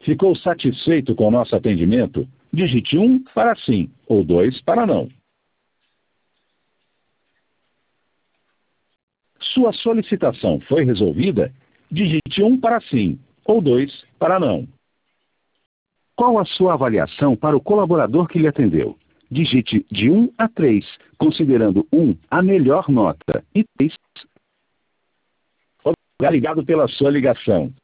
Ficou satisfeito com o nosso atendimento? Digite 1 para sim ou 2 para não. Sua solicitação foi resolvida? Digite 1 para sim ou 2 para não. Qual a sua avaliação para o colaborador que lhe atendeu? Digite de 1 a 3, considerando 1 a melhor nota e 3. Obrigado pela sua ligação.